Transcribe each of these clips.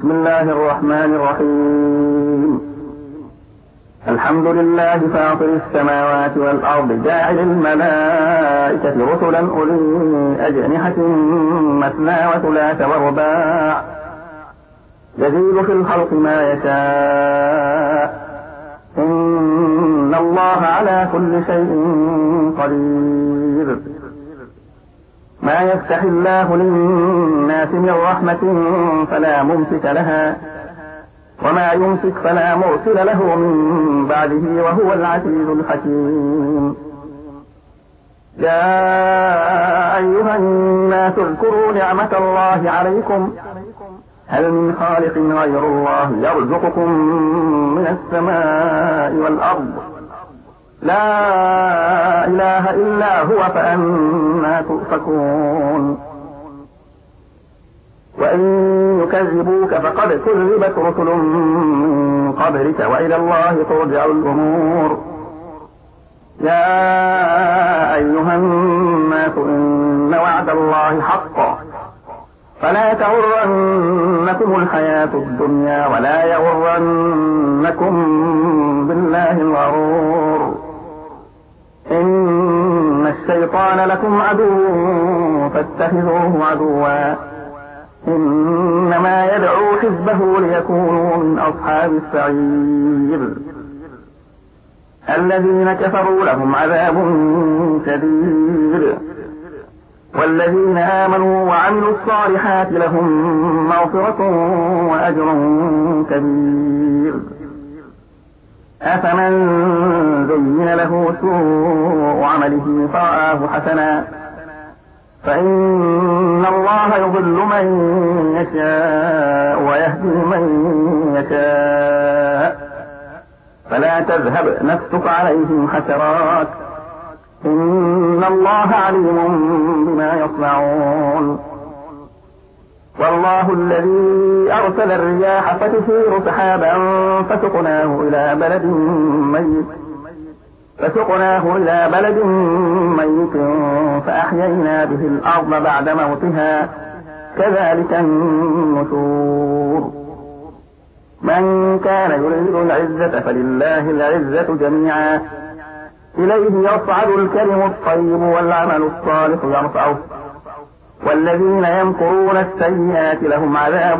بسم الله الرحمن الرحيم. الحمد لله فاطر السماوات والأرض جاعل الملائكة رسلا أولي أجنحة مثنى وثلاث ورباع يزيد في الخلق ما يشاء إن الله على كل شيء قدير. ما يفتح الله للناس من رحمة فلا ممسك لها وما يمسك فلا مرسل له من بعده وهو العزيز الحكيم. يا أيها الناس اذكروا نعمة الله عليكم هل من خالق غير الله يرزقكم من السماء والأرض لا إله إلا هو فأنى تؤفكون. وإن يكذبوك فقد كذبت رسل من قبلك وإلى الله ترجع الأمور. يا أيها الناس إن وعد الله حق فلا تغرنكم الحياة الدنيا ولا يغرنكم بالله الغرور. إن الشيطان لكم عدو فاتخذوه عدوا إنما يدعو حزبه ليكونوا من أصحاب السعير. الذين كفروا لهم عذاب شديد والذين آمنوا وعملوا الصالحات لهم مغفرة وأجر كبير. أفمن زين له سوء عمله فرآه حسنا فإن الله يضل من يشاء ويهدي من يشاء فلا تذهب نفسك عليهم حسرات إن الله عليم بما يصنعون. والله الذي أرسل الرياح فتثير سحابا فسقناه إلى بلد ميت فأحيينا به الأرض بعد موتها كذلك النشور. من كان يريد العزة فلله العزة جميعا إليه يصعد الكلم الطيب والعمل الصالح يرفعه والذين يمكرون السيئات لهم عذاب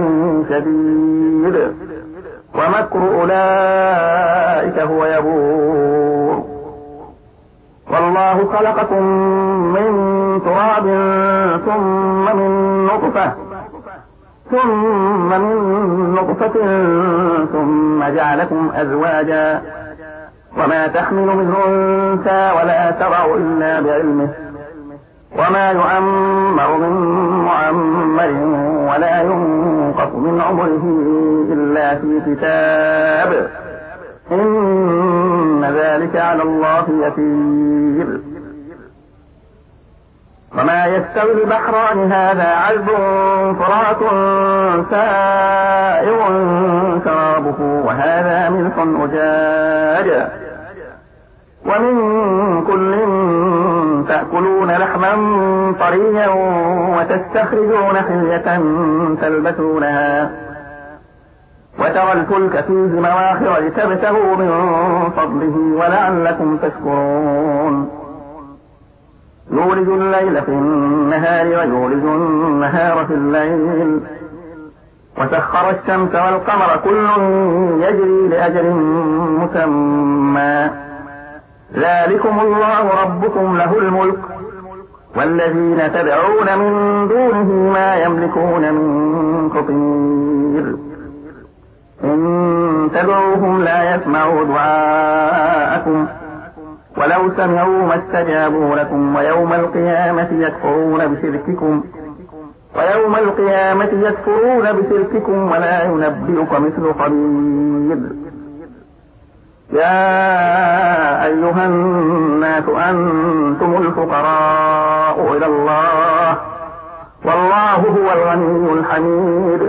شديد ومكر أولئك هو يبور. والله خلقكم من تراب ثم من نطفة ثم جعلكم أزواجا وما تحمل من أنثى ولا تضع إلا بعلمه وما يؤمر من معمر ولا ينقص من عمره إلا في كتاب إن ذلك على الله يسير. وما يستوي البحران هذا عذب فرات سائغ شرابه وهذا ملح أجاج ومن كل تأكلون لحما طريا وتستخرجون حلية تلبسونها وترى الفلك فيه مواخر لتبتغوا من فضله ولعلكم تشكرون. يولج الليل في النهار ويولج النهار في الليل وسخر الشمس والقمر كل يجري لأجل مسمى ذلكم الله ربكم له الملك والذين تدعون من دونه ما يملكون من قطمير. إن تدعوهم لا يسمعوا دعاءكم ولو سمعوا ما استجابوا لكم ويوم القيامة يكفرون بشرككم ولا ينبئك مثل خبير. يا أيها الناس أنتم الفقراء إلى الله والله هو الغني الحميد.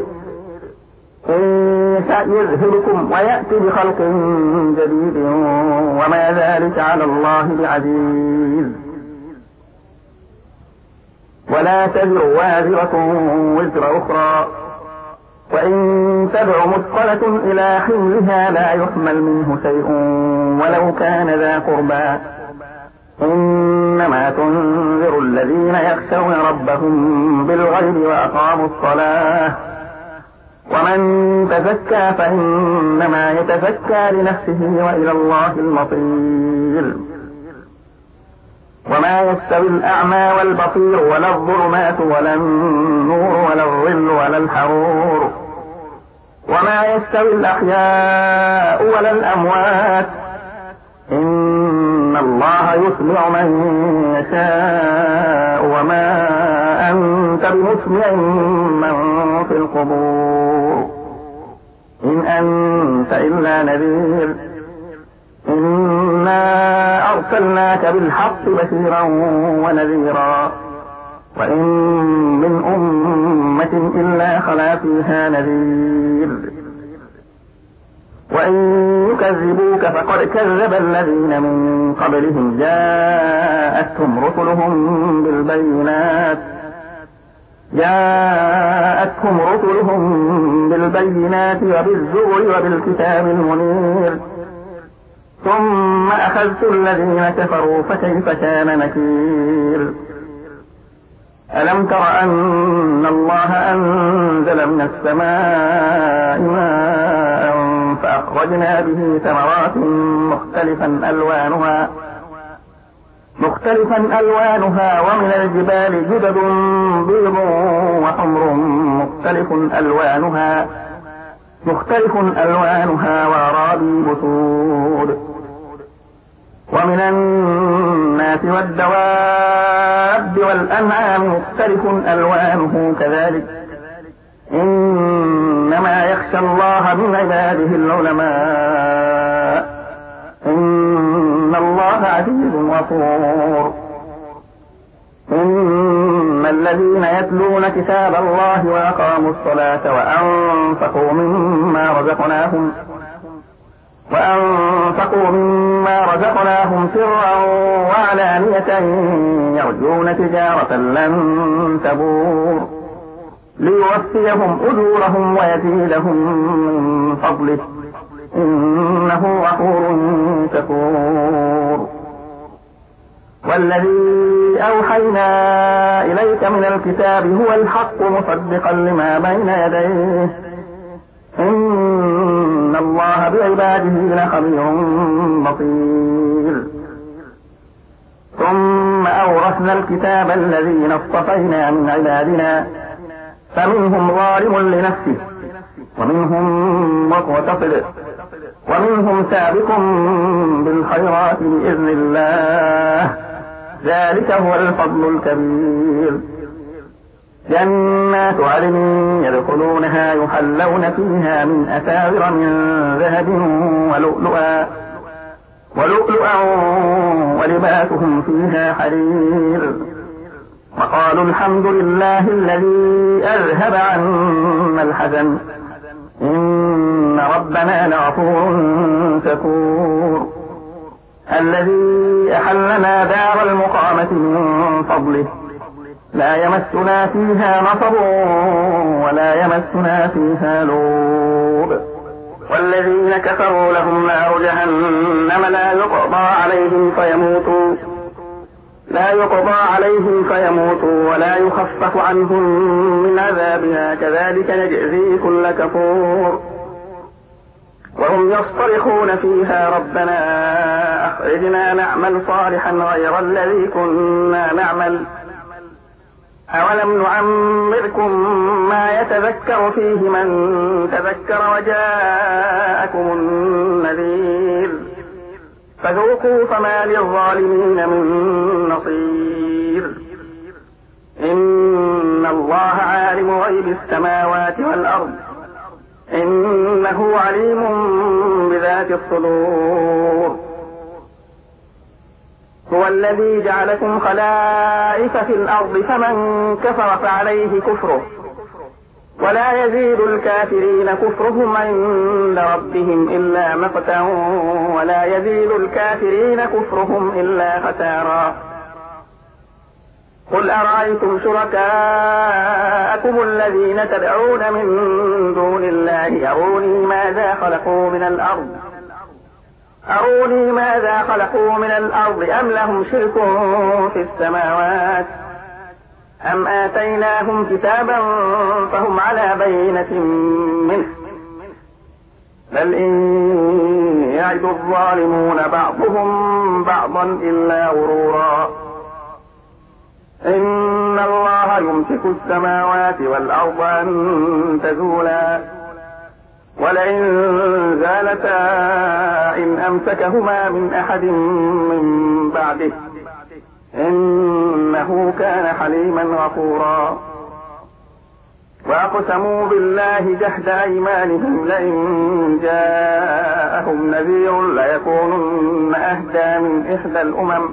إن يشأ يذهبكم ويأتي بخلق جديد وما ذلك على الله بعزيز. ولا تزر وازرة وزر أخرى وإن تدع مثقلة إلى حملها لا يحمل منه شيء ولو كان ذا قربى إنما تنذر الذين يخشون ربهم بالغيب وأقاموا الصلاة ومن تزكى فإنما يتزكى لنفسه وإلى الله المصير وما يستوي الأعمى والبصير ولا الظلمات ولا النور ولا الظل ولا الحرور وما يستوي الأحياء ولا الأموات إن الله يسمع من يشاء وما أنت بمسمع من في القبور إن أنت إلا نذير إنا أرسلناك بالحق بشيرا ونذيرا وإن من أمة إلا خلا فيها نذير وإن يكذبوك فقد كذب الذين من قبلهم جاءتهم رسلهم بالبينات وبالزبر وبالكتاب المنير ثم أخذت الذين كفروا فكيف كان نكير ألم تر أن الله أنزل من السماء ماء فأخرجنا به ثمرات مختلفا ألوانها ومن الجبال جدد بيض وحمر مختلف ألوانها وغرابيب سود ومن الناس والدواب والأنعام مختلف ألوانه كذلك إنما يخشى الله من عباده العلماء إن الله عزيز غفور إن الذين يتلون كتاب الله وأقاموا الصلاة وأنفقوا مما رزقناهم سرا وعلانية يرجون تجارة لن تبور ليوفيهم أجورهم ويزيدهم من فضله إنه غفور شكور والذي أوحينا إليك من الكتاب هو الحق مصدقا لما بين يديه إن الله بعباده لخبير بصير ثم أورثنا الكتاب الذين اصطفينا من عبادنا فمنهم ظالم لنفسه ومنهم مقتصد ومنهم سابق بالخيرات بإذن الله ذلك هو الفضل الكبير جنات عدن يدخلونها يحلون فيها من أساور من ذهب ولؤلؤا ولباسهم فيها حرير وقالوا الحمد لله الذي أذهب عنا الحزن إن ربنا لغفور شكور الذي أحلنا دار المقامة من فضله لا يمسنا فيها نصب ولا يمسنا فيها لوب والذين كفروا لهم نار جهنم لا يقضى عليهم فيموتوا ولا يخفف عنهم من عذابها كذلك نجزي كل كفور وهم يصطرخون فيها ربنا أخرجنا نعمل صالحا غير الذي كنا نعمل أولم نعمركم ما يتذكر فيه من تذكر وجاءكم النذير فذوقوا فما للظالمين من نصير إن الله عالم غيب السماوات والأرض إنه عليم بذات الصدور هو الذي جعلكم خلائف في الأرض فمن كفر فعليه كفره ولا يزيد الكافرين كفرهم عند ربهم إلا مقتا ولا يزيد الكافرين كفرهم إلا خسارا قل أرأيتم شركاءكم الذين تدعون من دون الله أروني ماذا خلقوا من الأرض أم لهم شرك في السماوات أم آتيناهم كتابا فهم على بينة منه بل إن يعد الظالمون بعضهم بعضا إلا غرورا إن الله يمسك السماوات والأرض أن تزولا ولئن زالتا إن أمسكهما من أحد من بعده إنه كان حليما غفورا وأقسموا بالله جهد أيمانهم لئن جاءهم نذير ليكونن أهدى من إحدى الأمم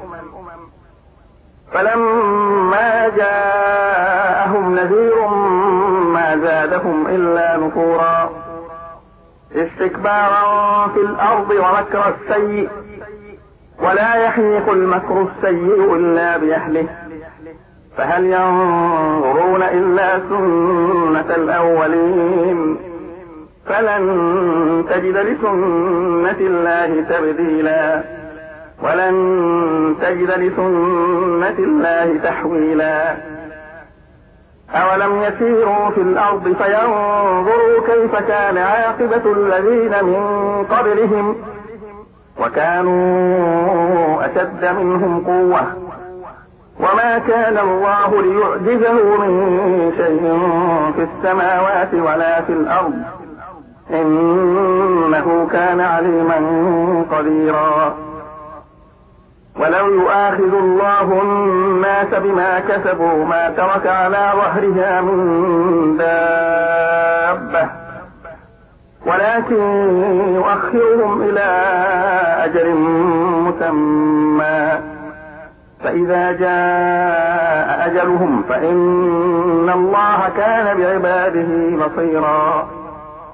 فلما جاءهم نذير ما زادهم إلا نفورا استكبارا في الأرض ومكر السيء ولا يحيق المكر السيء إلا بأهله فهل ينظرون إلا سنة الأولين فلن تجد لسنة الله تبديلا ولن تجد لسنة الله تحويلا أولم يسيروا في الأرض فينظروا كيف كان عاقبة الذين من قبلهم وكانوا أشد منهم قوة وما كان الله ليعجزه من شيء في السماوات ولا في الأرض إنه كان عليما قديرا ولو يؤاخذ الله الناس بما كسبوا ما ترك على ظهرها من دابة ولكن يؤخرهم إلى أجل مسمى فإذا جاء أجلهم فإن الله كان بعباده بصيرا